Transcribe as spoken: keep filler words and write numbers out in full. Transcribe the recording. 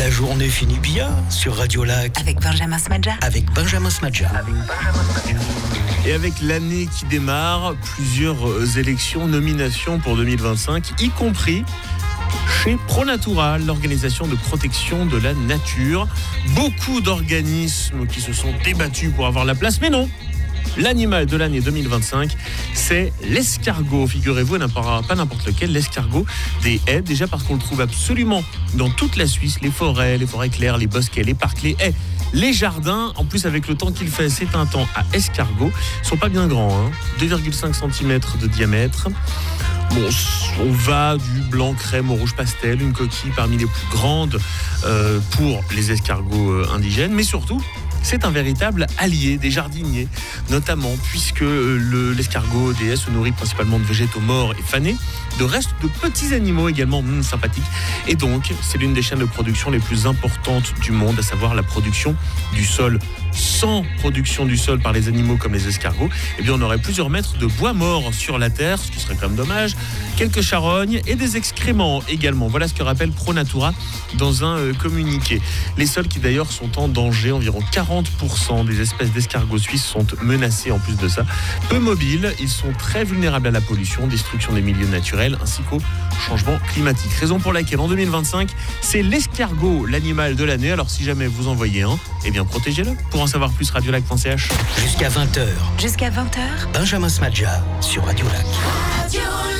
La journée finit bien sur Radio Lac. Avec Benjamin Smadja. Avec Benjamin Smadja. Avec Benjamin Smadja. Et avec l'année qui démarre, plusieurs élections, nominations pour deux mille vingt-cinq, y compris chez ProNatura, l'organisation de protection de la nature. Beaucoup d'organismes qui se sont débattus pour avoir la place, mais non. L'animal de l'année deux mille vingt-cinq, c'est l'escargot. Figurez-vous, pas n'importe lequel, l'escargot des haies. Déjà parce qu'on le trouve absolument dans toute la Suisse, les forêts, les forêts claires, les bosquets, les parcs, les haies, les jardins. En plus, avec le temps qu'il fait, c'est un temps à escargot. Ils sont pas bien grands, hein. deux virgule cinq centimètres de diamètre. Bon, on va du blanc crème au rouge pastel, une coquille parmi les plus grandes euh, pour les escargots euh, indigènes, mais surtout, c'est un véritable allié des jardiniers, notamment puisque le, l'escargot des haies se nourrit principalement de végétaux morts et fanés, de restes de petits animaux également hum, sympathiques. Et donc, c'est l'une des chaînes de production les plus importantes du monde, à savoir la production du sol. Sans production du sol par les animaux comme les escargots, eh bien on aurait plusieurs mètres de bois mort sur la terre, ce qui serait quand même dommage, quelques charognes et des excréments également. Voilà ce que rappelle ProNatura dans un euh, communiqué. Les sols qui d'ailleurs sont en danger, environ quarante pour cent des espèces d'escargots suisses sont menacées en plus de ça. Peu mobiles, ils sont très vulnérables à la pollution, destruction des milieux naturels ainsi qu'au changement climatique. Raison pour laquelle en deux mille vingt-cinq, c'est l'escargot l'animal de l'année. Alors si jamais vous en voyez un, eh bien protégez-le. Pour en savoir plus, radiolac point c h. Jusqu'à vingt heures. Jusqu'à vingt heures. Benjamin Smadja sur Radio Lac. Radio